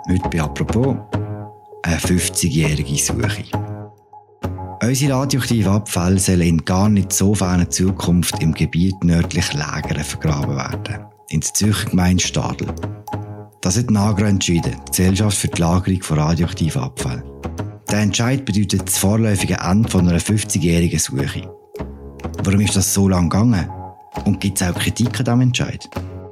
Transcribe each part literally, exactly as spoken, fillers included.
Heute bei «Apropos» eine fünfzigjährige Suche. Unsere radioaktiven Abfälle sollen in gar nicht so ferner Zukunft im Gebiet nördlich Lägern vergraben werden. In der Zürcher Gemeinde Stadl. Das hat die NAGRA entschieden, die Gesellschaft für die Lagerung von radioaktiven Abfällen. Der Entscheid bedeutet das vorläufige Ende von einer fünfzigjährigen Suche. Warum ist das so lange gegangen? Und gibt es auch Kritik an diesem Entscheid?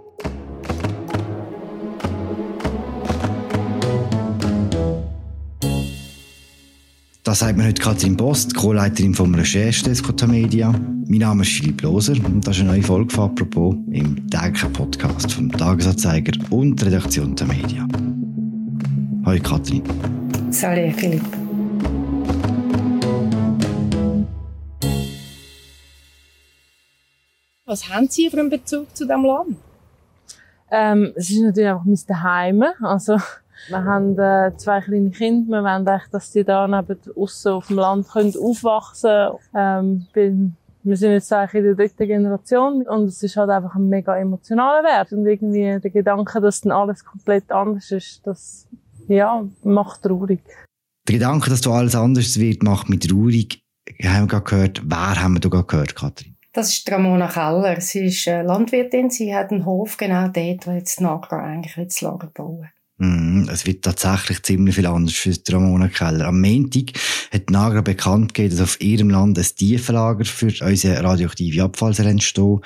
Das sagt mir heute Katrin Post, Co-Leiterin vom Recherchedesk Tamedia. Mein Name ist Philipp Loser und das ist eine neue Folge von «Apropos» im täglichen Podcast vom Tagesanzeiger und der Redaktion Tamedia. Hallo Katrin. Salut Philipp. Was haben Sie für einen Bezug zu diesem Land? Ähm, es ist natürlich einfach mein Zuhause. Also, wir haben äh, zwei kleine Kinder. Wir wollen echt, dass die da neben aussen auf dem Land können aufwachsen können. Ähm, wir sind jetzt eigentlich in der dritten Generation und es ist halt einfach ein mega emotionaler Wert. Und irgendwie der Gedanke, dass dann alles komplett anders ist, das, ja, macht traurig. Der Gedanke, dass da alles anders wird, macht mich traurig. Haben wir gerade gehört, wer haben wir da gerade gehört, Katrin? Das ist Ramona Keller. Sie ist Landwirtin. Sie hat einen Hof genau dort, wo jetzt die NAGRA eigentlich das Lager bauen. Mm, es wird tatsächlich ziemlich viel anders für die Ramona Keller. Am Montag hat die NAGRA bekannt gegeben, dass auf ihrem Land ein Tiefenlager für unsere radioaktive Abfall entstehen.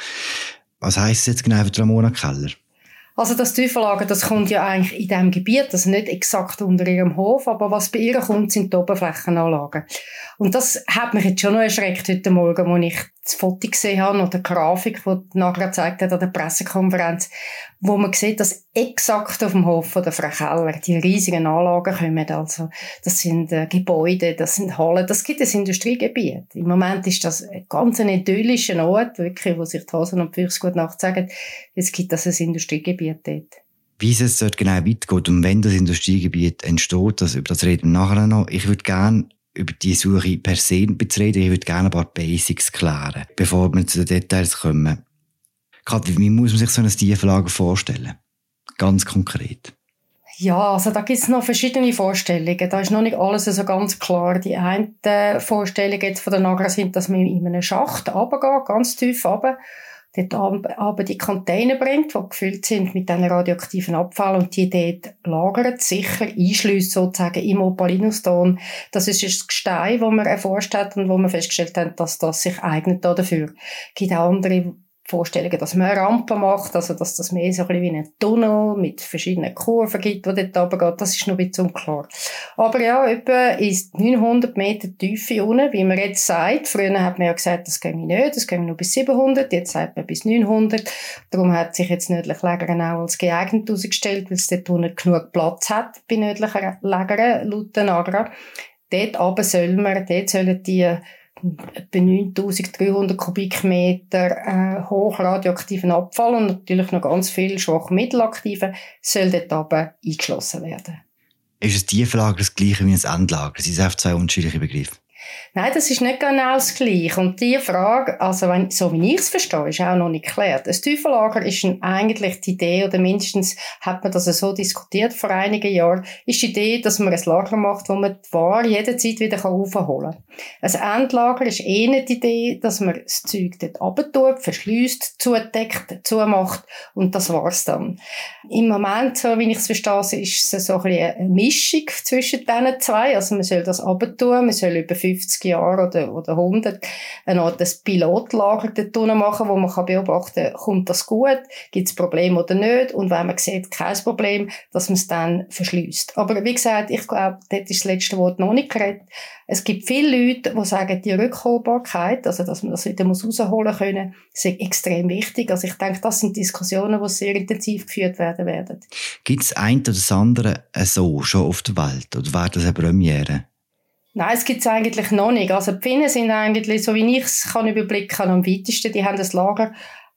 Was heisst das jetzt genau für die Ramona Keller? Also das Tiefenlager, das kommt ja eigentlich in diesem Gebiet, also nicht exakt unter ihrem Hof, aber was bei ihr kommt, sind die Oberflächenanlagen. Und das hat mich jetzt schon noch erschreckt heute Morgen, als ich das Foto gesehen habe, oder die Grafik, die die NAGRA gezeigt hat an der Pressekonferenz, wo man sieht, dass exakt auf dem Hof von der Frau Keller die riesigen Anlagen kommen. Also, das sind äh, Gebäude, das sind Hallen, das gibt ein Industriegebiet. Im Moment ist das ein ganz ein idyllischer Ort, wirklich, wo sich die Hasen und die Füchse gut Nacht sagen. Jetzt gibt es ein Industriegebiet dort. Wie es dort genau weitergeht und wenn das Industriegebiet entsteht, das, über das reden wir nachher noch. Ich würde gerne über die Suche per se reden. Ich würde gerne ein paar Basics klären, bevor wir zu den Details kommen. Katrin, wie muss man sich so ein Tiefenlager vorstellen? Ganz konkret. Ja, also da gibt es noch verschiedene Vorstellungen. Da ist noch nicht alles so ganz klar. Die eine Vorstellung jetzt von der NAGRA sind, dass man in einen Schacht runtergeht, ganz tief runter, dort aber die Container bringt, die gefüllt sind mit diesen radioaktiven Abfällen und die dort lagert, sicher einschliessen sozusagen im Opalinuston. Das ist das Gestein, das man erforscht hat und wo man festgestellt hat, dass das sich eignet dafür. Es gibt auch andere Vorstellungen, dass man eine Rampe macht, also dass das mehr so ein bisschen wie ein Tunnel mit verschiedenen Kurven gibt, die dort runtergeht, das ist noch ein bisschen unklar. Aber ja, etwa ist neunhundert Meter Tiefe unten, wie man jetzt sagt. Früher hat man ja gesagt, das geht nicht, das geht nur bis siebenhundert, jetzt sagt man bis neunhundert. Darum hat sich jetzt nördlich Lägern auch als geeignet herausgestellt, weil es dort unten genug Platz hat bei nördlichen Lägern, laut der NAGRA. Dort runter soll man, dort sollen die etwa neuntausenddreihundert Kubikmeter äh, hochradioaktiven Abfall und natürlich noch ganz viel schwach mittelaktiven soll dort aber eingeschlossen werden. Ist ein Tiefenlager das gleiche wie ein Endlager? Das sind einfach zwei unterschiedliche Begriffe. Nein, das ist nicht genau das Gleiche. Und diese Frage, also wenn, so wie ich es verstehe, ist auch noch nicht geklärt. Ein Tiefenlager ist ein, eigentlich die Idee, oder mindestens hat man das so diskutiert vor einigen Jahren, ist die Idee, dass man ein Lager macht, wo man die Ware jederzeit wieder aufholen kann. Ein Endlager ist eher die Idee, dass man das Zeug dort runtertut, verschliesst, zudeckt, zumacht und das war's dann. Im Moment, so wie ich es verstehe, ist es so ein bisschen eine Mischung zwischen diesen zwei. Also man soll das runtertun, man soll über fünfzig Jahre oder, oder hundert eine Art des Pilotlager dort unten machen, wo man kann beobachten kann, kommt das gut, gibt es Probleme oder nicht, und wenn man sieht, kein Problem, dass man es dann verschliesst. Aber wie gesagt, ich glaube, dort ist das letzte Wort noch nicht geredet. Es gibt viele Leute, die sagen, die Rückholbarkeit, also dass man das wieder rausholen können, ist extrem wichtig. Also ich denke, das sind Diskussionen, die sehr intensiv geführt werden werden. Gibt es ein oder das andere so schon auf der Welt? Oder wäre das eine Premiere? Nein, es gibt es eigentlich noch nicht. Also die Finnen sind eigentlich, so wie ich es kann überblicken kann, am weitesten. Die haben das Lager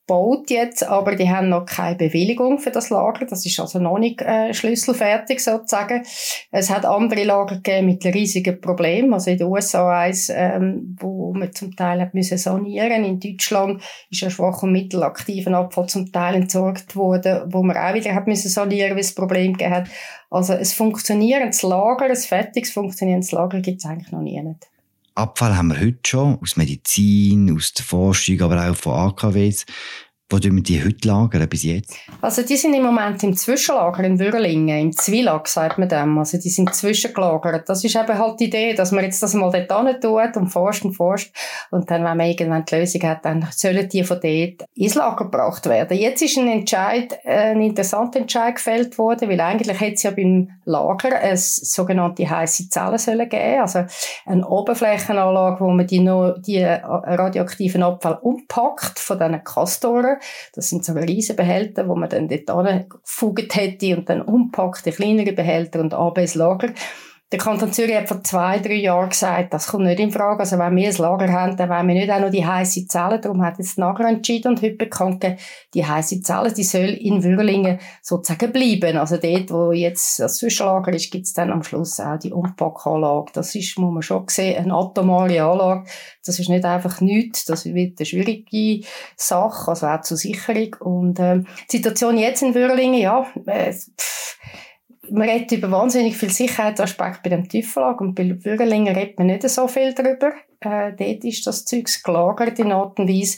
gebaut jetzt, aber die haben noch keine Bewilligung für das Lager. Das ist also noch nicht äh, schlüsselfertig sozusagen. Es hat andere Lager gegeben mit riesigen Problemen. Also in den U S A eins, ähm, wo man zum Teil hat müssen sanieren. In Deutschland ist ein schwach und mittelaktiven Abfall zum Teil entsorgt worden, wo man auch wieder hat müssen sanieren, weil es Problem gegeben hat. Also ein funktionierendes Lager, ein fertiges funktionierendes Lager gibt es eigentlich noch nie nicht. Abfall haben wir heute schon, aus Medizin, aus der Forschung, aber auch von A K Ws. Wo tun wir die heute lagern, bis jetzt? Also die sind im Moment im Zwischenlager in Würlingen, im Zwilag sagt man dem. Also die sind zwischengelagert. Das ist eben halt die Idee, dass man jetzt das mal dort hin tut und forscht und forscht. Und dann, wenn man irgendwann die Lösung hat, dann sollen die von dort ins Lager gebracht werden. Jetzt ist ein Entscheid, ein interessanter Entscheid gefällt worden, weil eigentlich hätte es ja beim Lager eine sogenannte heisse Zelle sollen geben. Also eine Oberflächenanlage, wo man die, no, die radioaktiven Abfall umpackt von diesen Kastoren. Das sind so riesige Behälter, wo man dann dort angefugt hätte und dann umpackt in kleinere Behälter und ab ins Lager. Der Kanton Zürich hat vor zwei, drei Jahren gesagt, das kommt nicht in Frage. Also wenn wir ein Lager haben, dann wollen wir nicht auch noch die heisse Zelle. Darum hat jetzt nachher entschieden und heute bekannt gegeben, die heisse Zelle, die soll in Würlingen sozusagen bleiben. Also dort, wo jetzt das Zwischenlager ist, gibt es dann am Schluss auch die Umpackanlage. Das ist, muss man schon sehen, eine atomare Anlage. Das ist nicht einfach nichts. Das wird eine schwierige Sache, also auch zur Sicherung. Und äh, die Situation jetzt in Würlingen, ja, äh, pff, man redet über wahnsinnig viel Sicherheitsaspekte bei dem Tieflager und bei Würlingen redet man nicht so viel darüber. Äh, dort ist das Zeugs gelagert in Art und Weise.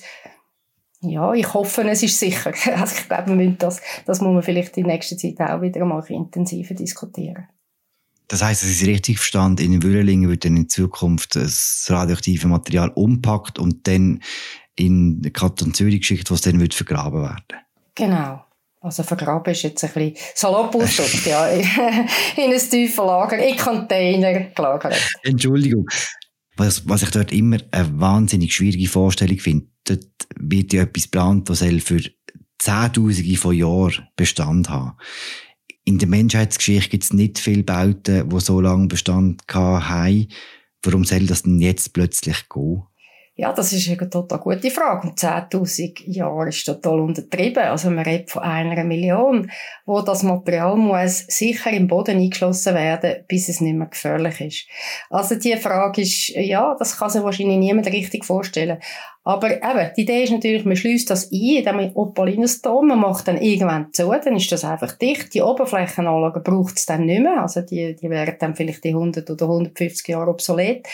Ja, ich hoffe, es ist sicher. Also ich glaube, wir müssen das, das muss man vielleicht in nächster Zeit auch wieder mal intensiver diskutieren. Das heisst, es ist richtig verstanden, in Würlingen wird dann in Zukunft das radioaktive Material umpackt und dann in den Kanton Zürich geschickt, wo es dann wird vergraben werden. Genau. Also vergraben ist jetzt ein bisschen salopp ausgedrückt, ja. In ein tiefes Lager, in Container gelagert. Entschuldigung. Was, was ich dort immer eine wahnsinnig schwierige Vorstellung finde, dort wird ja etwas geplant, das soll für Zehntausende von Jahren Bestand haben. In der Menschheitsgeschichte gibt es nicht viele Bauten, die so lange Bestand haben. Warum soll das denn jetzt plötzlich gehen? Ja, das ist eine total gute Frage. Und zehntausend Jahre ist total untertrieben. Also man redet von einer Million, wo das Material muss sicher im Boden eingeschlossen werden, bis es nicht mehr gefährlich ist. Also die Frage ist, ja, das kann sich wahrscheinlich niemand richtig vorstellen. Aber eben, die Idee ist natürlich, man schließt das ein, in diesem Opalinostom, man macht dann irgendwann zu, dann ist das einfach dicht. Die Oberflächenanlage braucht es dann nicht mehr. Also die, die wären dann vielleicht die hundert oder hundertfünfzig Jahre obsolet.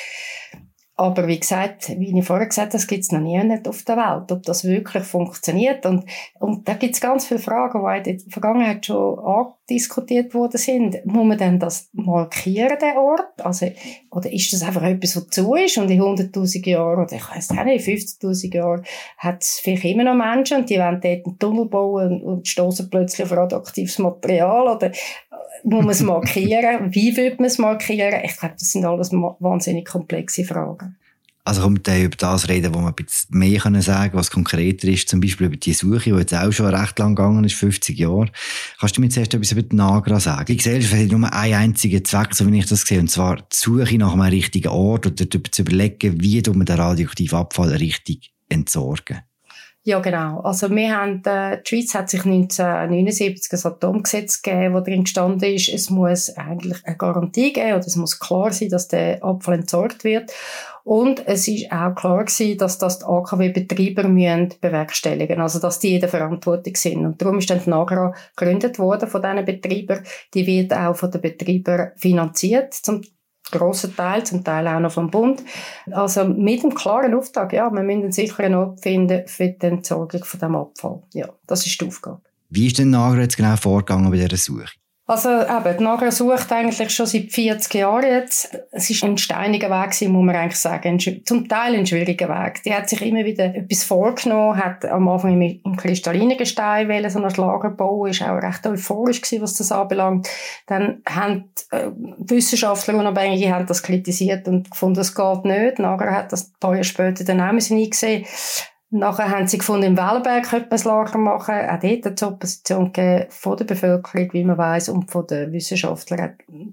Aber wie gesagt, wie ich vorher gesagt habe, das gibt es noch nie nicht auf der Welt, ob das wirklich funktioniert. Und, und da gibt es ganz viele Fragen, die in der Vergangenheit schon andiskutiert worden sind. Muss man denn das markieren, den Ort? Also, oder ist das einfach etwas, was zu ist? Und in hunderttausend Jahren, oder ich weiss auch nicht, fünfzigtausend Jahren, hat es vielleicht immer noch Menschen und die wollen dort einen Tunnel bauen und, und stoßen plötzlich auf radioaktives Material? Oder muss man es markieren? Wie würde man es markieren? Ich glaube, das sind alles wahnsinnig komplexe Fragen. Also kommt dann über das reden, wo man ein bisschen mehr sagen können, was konkreter ist, zum Beispiel über die Suche, die jetzt auch schon recht lang gegangen ist, fünfzig Jahre. Kannst du mir zuerst etwas über die Nagra sagen? Die Gesellschaft hat nur einen einzigen Zweck, so wie ich das sehe, und zwar die Suche nach einem richtigen Ort oder darüber zu überlegen, wie man den radioaktiven Abfall richtig entsorgen. Ja, genau. Also wir haben, äh, die Schweiz hat sich neunzehnhundertneunundsiebzig ein Atomgesetz gegeben, wo drin gestanden ist, es muss eigentlich eine Garantie geben oder es muss klar sein, dass der Abfall entsorgt wird. Und es ist auch klar gewesen, dass das die A K W-Betreiber müssen bewerkstelligen, also dass die in der Verantwortung sind. Und darum ist dann die Nagra gegründet worden von diesen Betreibern. Die wird auch von den Betreibern finanziert, zum grossen Teil, zum Teil auch noch vom Bund. Also mit dem klaren Auftrag, ja, wir müssen einen sicheren Ort finden für die Entsorgung von diesem Abfall. Ja, das ist die Aufgabe. Wie ist denn Nagra jetzt genau vorgegangen bei dieser Suche? Also eben, die Nagra sucht eigentlich schon seit vierzig Jahren jetzt. Es ist ein steiniger Weg gewesen, muss man eigentlich sagen. Ein, zum Teil ein schwieriger Weg. Die hat sich immer wieder etwas vorgenommen, hat am Anfang im, im kristallinen Gestein wollen, so ein Lager bauen, ist auch recht euphorisch gewesen, was das anbelangt. Dann haben äh, Wissenschaftler, Unabhängige, haben das kritisiert und gefunden, das geht nicht. Nagra hat das ein paar Jahre später dann auch müssen eingesehen. Nachher haben sie gefunden, im Wellenberg könnte man ein Lager machen. Auch dort hat es Opposition gegeben von der Bevölkerung, wie man weiss, und von den Wissenschaftlern. Und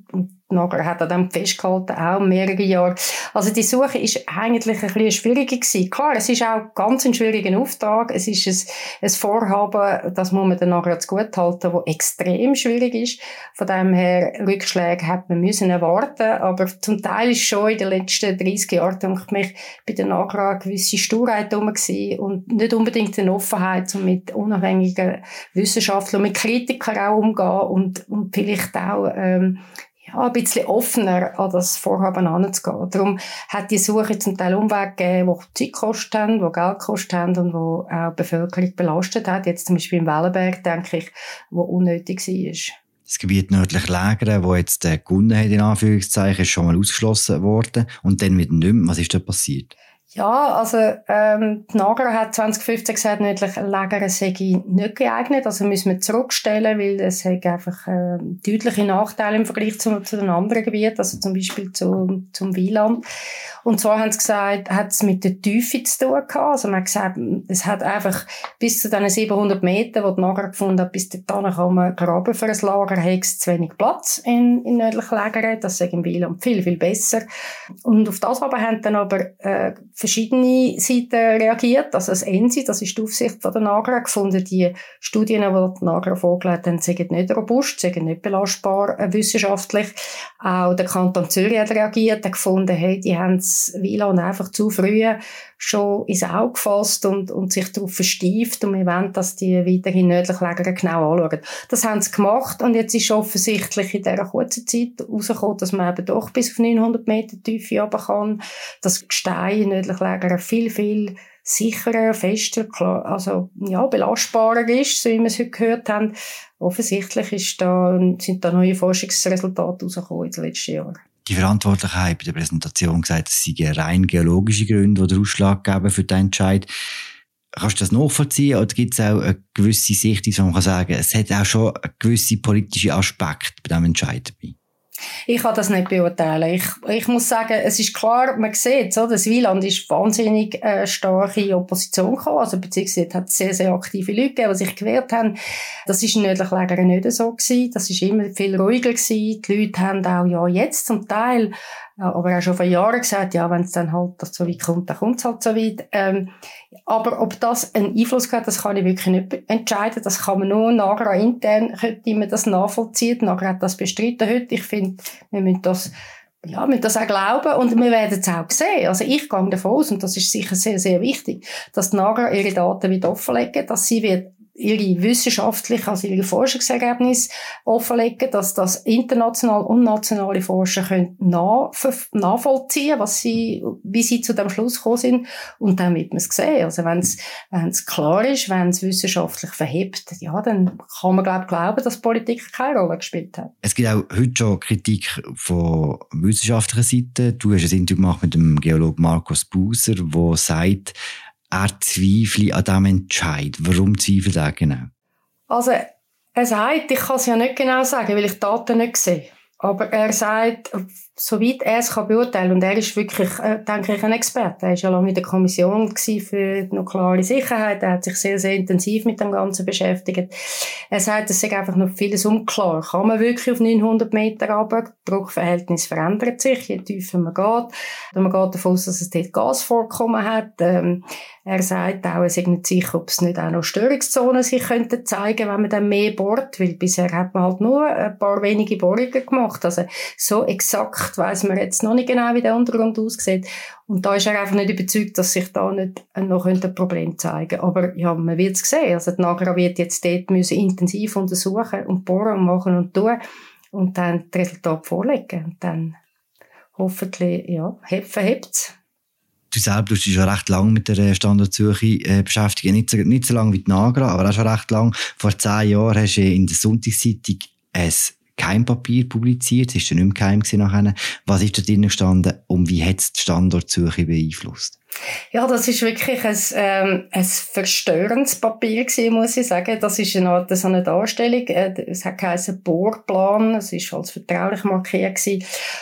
Nagra hat an dem festgehalten, auch mehrere Jahre. Also die Suche ist eigentlich ein bisschen schwieriger gewesen. Klar, es ist auch ganz ein schwieriger Auftrag. Es ist ein, ein Vorhaben, das muss man den Nagra zugutehalten, das extrem schwierig ist. Von dem her, Rückschläge hat man müssen erwarten. Aber zum Teil ist schon in den letzten dreissig Jahren, denke ich mich, bei den Nagra eine gewisse Sturheit herum gewesen und nicht unbedingt eine Offenheit, um mit unabhängigen Wissenschaftlern, mit Kritikern auch umgehen und, und vielleicht auch, ähm, ja, ein bisschen offener an das Vorhaben heranzugehen. Darum hat die Suche zum Teil Umwege gegeben, die Zeit gekostet haben, die Geld gekostet haben und die auch die Bevölkerung belastet hat. Jetzt zum Beispiel im Wellenberg, denke ich, wo unnötig war. Das Gebiet nördlich Lägern, das jetzt äh, gewonnen hat, in Anführungszeichen, ist schon mal ausgeschlossen worden. Und dann wieder nicht mehr. Was ist da passiert? Ja, also ähm, die Nagra hat zwanzig fünfzehn gesagt, nördlich Lägern sei nicht geeignet, also müssen wir zurückstellen, weil es hat einfach äh, deutliche Nachteile im Vergleich zu, zu den anderen Gebieten, also zum Beispiel zu, zum Wieland. Und zwar haben sie gesagt, hat es mit der Tiefe zu tun gehabt, also man hat gesagt, es hat einfach bis zu diesen siebenhundert Metern, die die Nagra gefunden hat, bis dahin kann man graben für ein Lager, hat es zu wenig Platz in, in nördlich Lägern, das sei im Wieland viel, viel besser. Und auf das aber haben dann aber äh, verschiedene Seiten reagiert. Also das E N S I, das ist die Aufsicht von der Nagra, gefunden, die Studien, die die Nagra vorgelegt haben, sind nicht robust, sind nicht belastbar äh, wissenschaftlich. Auch der Kanton Zürich hat reagiert, hat gefunden, hey, die haben das Wieland einfach zu früh schon ins Auge gefasst und, und sich darauf verstieft und wir wollen, dass die weiterhin nördlich Lägern genau anschauen. Das haben sie gemacht und jetzt ist offensichtlich in dieser kurzen Zeit herausgekommen, dass man eben doch bis auf neunhundert Meter Tiefe runter kann, dass Gestein in nördlich Lägern viel, viel sicherer, fester, klar, also, ja, belastbarer ist, so wie wir es heute gehört haben. Offensichtlich ist da, sind da neue Forschungsresultate herausgekommen in den letzten Jahren. Die Verantwortlichen haben bei der Präsentation gesagt, es seien rein geologische Gründe, die den Ausschlag geben für den Entscheid. Kannst du das nachvollziehen oder gibt es auch eine gewisse Sicht, wo man kann sagen, es hat auch schon einen gewissen politischen Aspekt bei diesem Entscheid dabei? Ich kann das nicht beurteilen. Ich, ich muss sagen, es ist klar, man sieht, so, das Wieland ist wahnsinnig äh, starke Opposition gekommen, also beziehungsweise hat sehr, sehr aktive Leute gegeben, die sich gewehrt haben. Das ist in nördlich Lägern nicht so gewesen. Das ist immer viel ruhiger gewesen. Die Leute haben auch, ja, jetzt zum Teil, aber auch schon vor Jahren gesagt, ja, wenn es dann halt so weit kommt, dann kommt es halt so weit. Ähm, aber ob das einen Einfluss hat, das kann ich wirklich nicht entscheiden. Das kann man nur Nagra intern, könnte man das nachvollziehen. Nagra hat das bestritten heute. Ich finde, wir müssen das, ja, wir müssen das auch glauben und wir werden es auch sehen. Also ich gehe davon aus, und das ist sicher sehr, sehr wichtig, dass die Nagra ihre Daten wieder offenlegen, dass sie wird ihre wissenschaftlichen, also ihre Forschungsergebnisse offenlegen, dass das international und nationale Forscher können nachvollziehen, was sie, wie sie zu dem Schluss gekommen sind. Und dann wird man es sehen. Also wenn es, wenn es klar ist, wenn es wissenschaftlich verhebt, ja, dann kann man, glaube ich, glauben, dass Politik keine Rolle gespielt hat. Es gibt auch heute schon Kritik von wissenschaftlicher Seite. Du hast ein Interview gemacht mit dem Geologen Markus Buser, der sagt, er zweifle an diesem Entscheid. Warum zweifelt er genau? Also, er sagt, ich kann es ja nicht genau sagen, weil ich die Daten nicht sehe. Aber er sagt, soweit er es kann beurteilen, und er ist wirklich, äh, denke ich, ein Experte. Er war ja lange in der Kommission für die nukleare Sicherheit. Er hat sich sehr, sehr intensiv mit dem Ganzen beschäftigt. Er sagt, es sei einfach noch vieles unklar. Kann man wirklich auf neunhundert Meter runter? Das Druckverhältnis verändert sich, je tiefer man geht. Und man geht davon aus, dass es dort Gasvorkommen hat. Ähm, er sagt auch, er sei nicht sicher, ob es nicht auch noch Störungszonen sich könnten zeigen, wenn man dann mehr bohrt, weil bisher hat man halt nur ein paar wenige Bohrungen gemacht. Also so exakt weiss man jetzt noch nicht genau, wie der Untergrund aussieht. Und da ist er einfach nicht überzeugt, dass sich da nicht noch ein Problem zeigen könnte. Aber ja, man wird es sehen. Also die Nagra wird jetzt dort müssen intensiv untersuchen und bohren und machen und tun und dann das Resultat vorlegen. Und dann hoffentlich, ja, verhebt es. Du selber du bist schon recht lange mit der Standortsuche äh, beschäftigt. Nicht so, nicht so lange wie die Nagra, aber auch schon recht lang. Vor zehn Jahren hast du in der Sonntagszeitung ein Geheimpapier publiziert. Es war dann nicht mehr geheim nachher. Was ist da drin gestanden und wie hat es die Standortsuche beeinflusst? Ja, das ist wirklich ein, ähm, ein verstörendes Papier gewesen, muss ich sagen. Das ist eine Art, so eine Darstellung. Es hat geheißen Bohrplan. Es war als vertraulich markiert gewesen.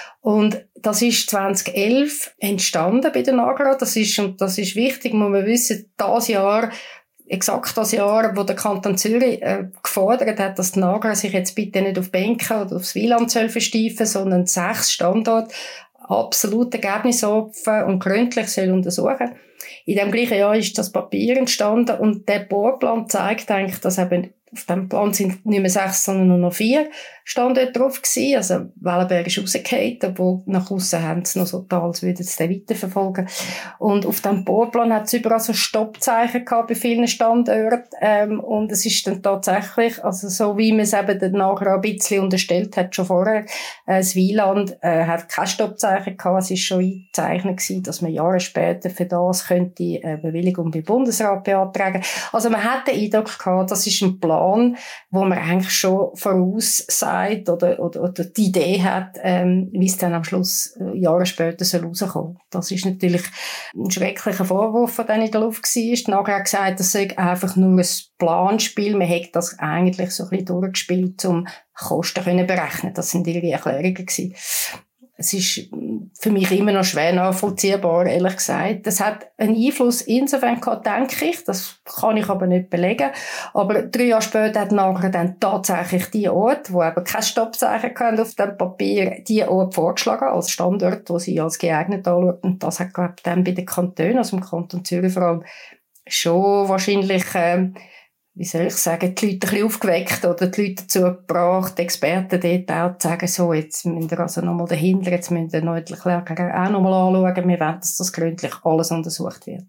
Und das ist zwanzig elf entstanden bei der Nagra. Das ist, und das ist wichtig, muss man wissen, dieses Jahr exakt das Jahr, wo der Kanton Zürich äh, gefordert hat, dass die Nagra sich jetzt bitte nicht auf Bänke oder aufs Wieland soll versteifen, sondern sechs Standorte absolut ergebnisoffen und gründlich soll untersuchen. In dem gleichen Jahr ist das Papier entstanden und der Bohrplan zeigt eigentlich, dass eben auf dem Plan sind nicht mehr sechs, sondern nur noch vier Standorte drauf gewesen. Also Wellenberg ist rausgefallen, obwohl nach aussen haben sie noch so getan, als würden sie den weiterverfolgen. Und auf dem Bohrplan hat es überall so Stoppzeichen gehabt bei vielen Standorten. Ähm, und es ist dann tatsächlich, also so wie man es eben dann nachher ein bisschen unterstellt hat, schon vorher, äh, das Wieland äh, hat kein Stoppzeichen gehabt. Es ist schon eingezeichnet gewesen, dass man Jahre später für das könnte eine Bewilligung beim Bundesrat beantragen. Also man hat den Eindruck gehabt, das ist ein Plan, wo man eigentlich schon voraussagt oder, oder, oder die Idee hat, ähm, wie es dann am Schluss äh, Jahre später soll rauskommen. Das ist natürlich ein schrecklicher Vorwurf, der dann in der Luft war. Nachher hat gesagt, das sei einfach nur ein Planspiel. Man hätte das eigentlich so ein bisschen durchgespielt, um Kosten zu berechnen. Das sind ihre Erklärungen gewesen. Es ist für mich immer noch schwer nachvollziehbar, ehrlich gesagt. Das hat einen Einfluss insofern gehabt, denke ich. Das kann ich aber nicht belegen. Aber drei Jahre später hat nachher dann tatsächlich die Ort, wo eben kein Stoppzeichen hatten auf dem Papier, die Ort vorgeschlagen als Standort, wo sie als geeignet anschaut. Und das hat, glaube ich, dann bei den Kantonen, also im Kanton Zürich vor allem, schon wahrscheinlich, äh, wie soll ich sagen, die Leute ein bisschen aufgeweckt oder die Leute dazu gebracht, die Experten dort auch zu sagen, so, jetzt müssen wir also nochmal dahinter, jetzt müssen wir nördlich auch nochmal anschauen, wir wollen, dass das gründlich alles untersucht wird.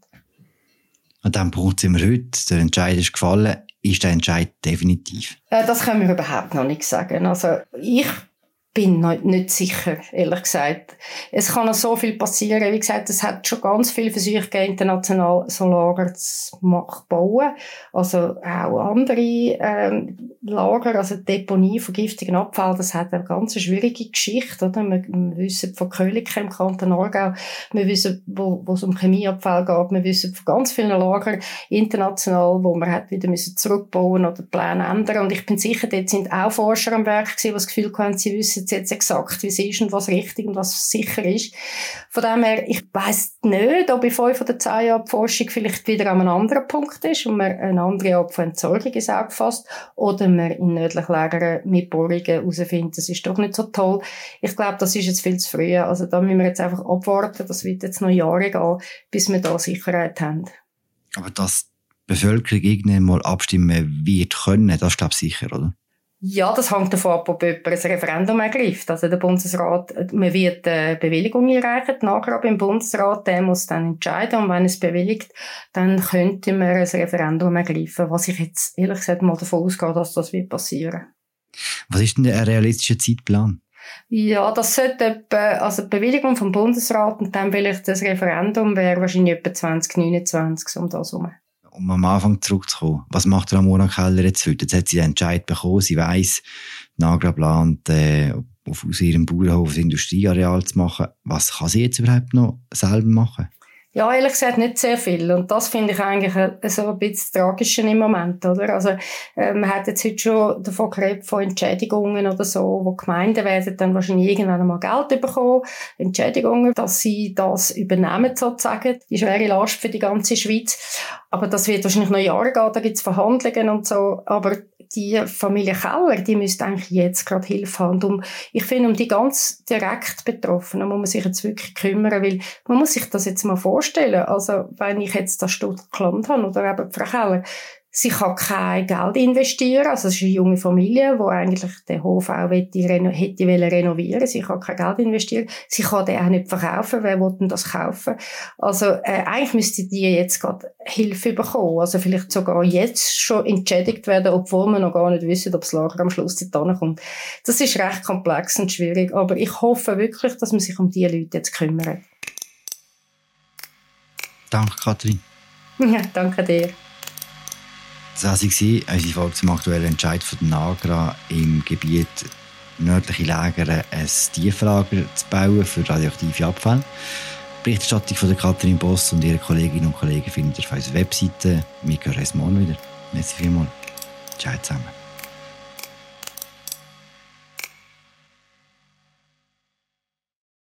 An diesem Punkt sind wir heute, der Entscheid ist gefallen, ist der Entscheid definitiv? Äh, das können wir überhaupt noch nicht sagen. Also ich bin noch nicht sicher, ehrlich gesagt. Es kann noch so viel passieren. Wie gesagt, es hat schon ganz viele Versuche gegeben, international so Lager zu bauen. Also auch andere ähm, Lager, also Deponie von giftigen Abfall, das hat eine ganz schwierige Geschichte. Oder? Wir, wir wissen von Köliken im Kanton Aargau, wir wissen, wo, wo es um Chemieabfall geht, wir wissen von ganz vielen Lagern international, wo man hat wieder müssen zurückbauen oder Pläne ändern. Und ich bin sicher, dort sind auch Forscher am Werk gewesen, die das Gefühl hatten, sie wissen jetzt exakt, wie es ist und was richtig und was sicher ist. Von dem her, ich weiss nicht, ob in fünf oder zehn Jahren die Forschung vielleicht wieder an einem anderen Punkt ist und man eine andere Art von Entsorgung ins Auge fasst oder man in nördlichen Lagern mit Bohrungen herausfindet, das ist doch nicht so toll. Ich glaube, das ist jetzt viel zu früh. Also da müssen wir jetzt einfach abwarten. Das wird jetzt noch Jahre gehen, bis wir da Sicherheit haben. Aber dass die Bevölkerung irgendwann mal abstimmen wird können, das ist, glaube ich, sicher, oder? Ja, das hängt davon ab, ob jemand ein Referendum ergreift. Also der Bundesrat, man wird eine Bewilligung einreichen, nachher beim Bundesrat, der muss dann entscheiden und wenn es bewilligt, dann könnte man ein Referendum ergreifen, was ich jetzt ehrlich gesagt mal davon ausgehe, dass das wird passieren. Was ist denn der realistische Zeitplan? Ja, das sollte etwa, also die Bewilligung vom Bundesrat und dann vielleicht das Referendum wäre wahrscheinlich etwa zwanzig neunundzwanzig, um das herum. Um am Anfang zurückzukommen, was macht Ramona Keller jetzt heute? Jetzt hat sie den Entscheid bekommen, sie weiss, Nagra plant, äh, auf, aus ihrem Bauernhof ein Industrieareal zu machen. Was kann sie jetzt überhaupt noch selber machen? Ja, ehrlich gesagt nicht sehr viel. Und das finde ich eigentlich so ein bisschen tragisch im Moment, oder? Also, äh, man hat jetzt heute schon davon geredet, von Entschädigungen oder so, wo Gemeinden werden dann wahrscheinlich irgendwann einmal Geld bekommen. Entschädigungen, dass sie das übernehmen, sozusagen. Die schwere Last für die ganze Schweiz. Aber das wird wahrscheinlich noch Jahre gehen, da gibt es Verhandlungen und so. Aber die Familie Keller, die müsste eigentlich jetzt gerade Hilfe haben. Und um, ich finde, um die ganz direkt Betroffenen muss man sich jetzt wirklich kümmern, weil man muss sich das jetzt mal vorstellen. Also, wenn ich jetzt das Stück geklaut habe, oder eben Frau Keller, sie kann kein Geld investieren. Also, es ist eine junge Familie, die eigentlich den Hof auch hätte, hätte renovieren. Sie kann kein Geld investieren. Sie kann den auch nicht verkaufen. Wer will denn das kaufen? Also, äh, eigentlich müsste die jetzt gerade Hilfe bekommen. Also, vielleicht sogar jetzt schon entschädigt werden, obwohl wir noch gar nicht wissen, ob das Lager am Schluss dorthin kommt. Das ist recht komplex und schwierig. Aber ich hoffe wirklich, dass man sich um diese Leute jetzt kümmert. Danke, Kathrin. Ja, danke dir. Das war unsere Folge zum aktuellen Entscheid von der Nagra im Gebiet nördliche Läger ein Tieflager zu bauen für radioaktive Abfälle. Die Berichterstattung von der Kathrin Boss und ihre Kolleginnen und Kollegen findet ihr auf unserer Webseite. Wir hören uns morgen wieder. Merci vielmals. Ciao zusammen.